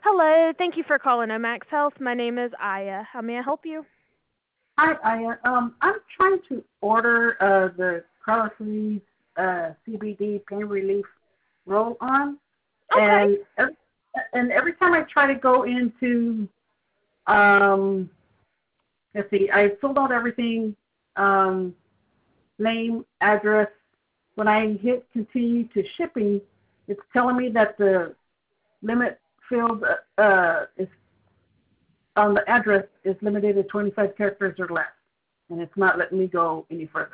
Hello, thank you for calling Omax Health. My name is Aya. How may I help you? Hi, I'm trying to order the color-free CBD pain relief roll-on, Okay. and every time I try to go into um, let's see, I filled out everything, name, address. When I hit continue to shipping, it's telling me that the limit field is on the address is limited to 25 characters or less, and it's not letting me go any further.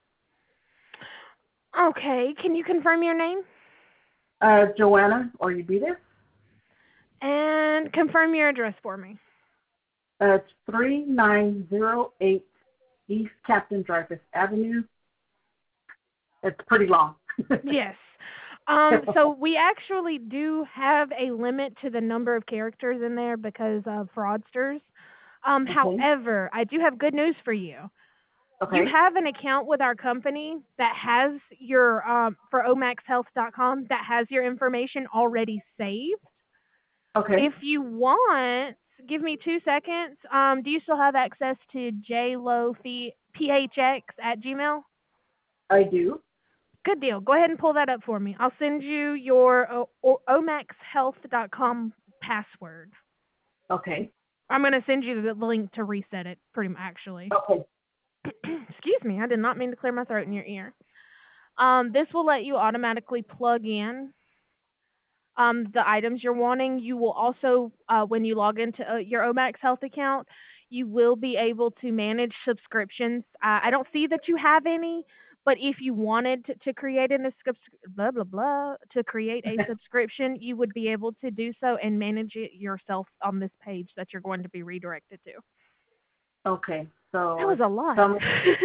Okay, can you confirm your name? Joanna, or you beat it. And confirm your address for me. It's 3908 East Captain Dreyfus Avenue. It's pretty long. Yes. So we actually do have a limit to the number of characters in there because of fraudsters. Okay. However, I do have good news for you. You Okay. have an account with our company that has your for omaxhealth.com that has your information already saved. Okay. If you want, give me 2 seconds. Do you still have access to jlophx at Gmail? I do. Good deal. Go ahead and pull that up for me. I'll send you your omaxhealth.com password. Okay. I'm going to send you the link to reset it, pretty much, actually. Okay. Excuse me, I did not mean to clear my throat in your ear. This will let you automatically plug in the items you're wanting. You will also, when you log into your Omax Health account, you will be able to manage subscriptions. I don't see that you have any, but if you wanted to create blah blah blah to create a subscription, you would be able to do so and manage it yourself on this page that you're going to be redirected to. Okay. That So was it's a lot. some.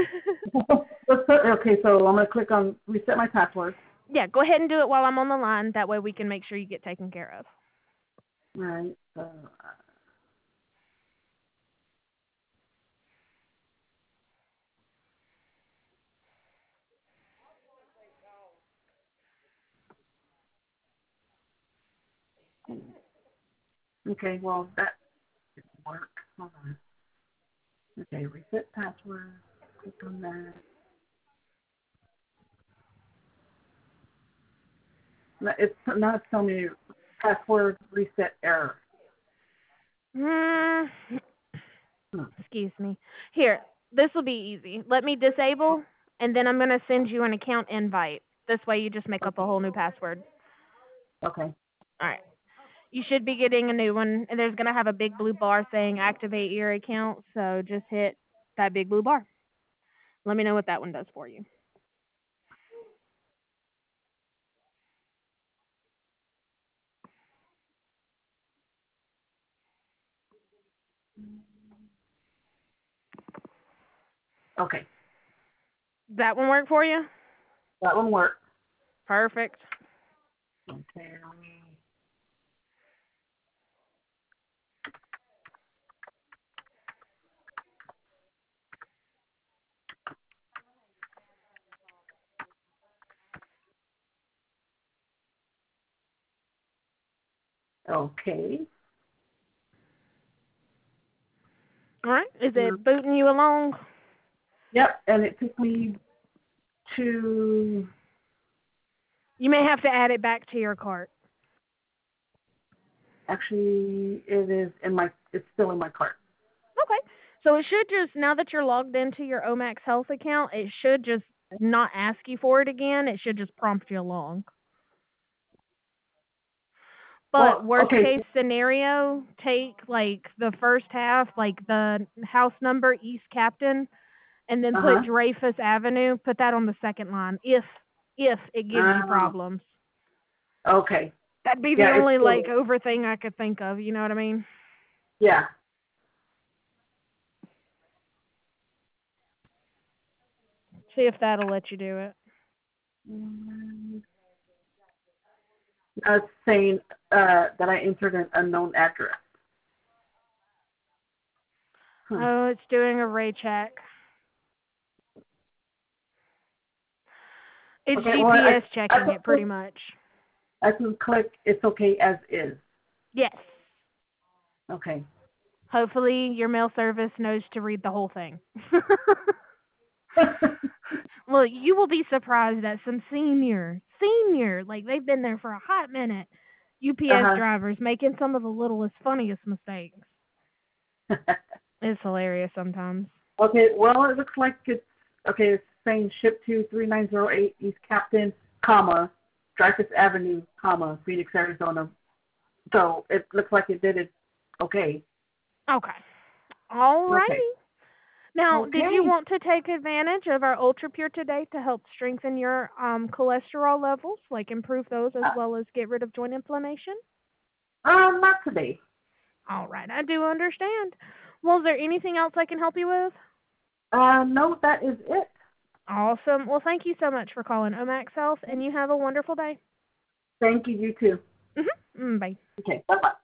Okay. So I'm gonna click on reset my password. Yeah, go ahead and do it while I'm on the line. That way we can make sure you get taken care of. All right. Okay. Well, that didn't work. Hold on. Okay. Reset password. Click on that. It's not telling me password reset error. Hmm. Hmm. Excuse me. Here, this will be easy. Let me disable, and then I'm going to send you an account invite. This way you just make up a whole new password. Okay. All right. You should be getting a new one, and there's going to have a big blue bar saying activate your account, so just hit that big blue bar. Let me know what that one does for you. Okay. Does that one work for you? That one worked. Perfect. Okay. Okay. All right. Is Mm. it booting you along? Yep. And it took me to. You may have to add it back to your cart. Actually, it is in my. It's still in my cart. Okay. So it should just, now that you're logged into your Omax Health account, it should just not ask you for it again. It should just prompt you along. But Well, worst okay. case scenario, take like the first half, like the house number, East Captain, and then Uh put huh. Dreyfus Avenue. Put that on the second line if it gives you Oh. problems. Okay. That'd be the Yeah. It's only still. like over thing I could think of. You know what I mean? Yeah. See if that'll let you do it. Mm, it's saying that I entered an unknown address. Hmm. Oh, it's doing a ray check. It's Okay. Well, GPS I checking can it click. pretty much. I can click. It's okay as is. Yes. Okay. Hopefully your mail service knows to read the whole thing. Well, you will be surprised at some senior, like they've been there for a hot minute, UPS Uh-huh. drivers making some of the littlest, funniest mistakes. It's hilarious sometimes. Okay, well, it looks like it's saying ship to 3908 East Captain, comma, Dreyfus Avenue, comma, Phoenix, Arizona. So it looks like it did it okay. Okay. All Okay. righty. Now, did you Okay. want to take advantage of our Ultra Pure today to help strengthen your cholesterol levels, like improve those as well as get rid of joint inflammation? Not today. All right, I do understand. Well, is there anything else I can help you with? No, that is it. Awesome. Well, thank you so much for calling Omax Health, and you have a wonderful day. Thank you, you too. Bye. Okay, bye-bye.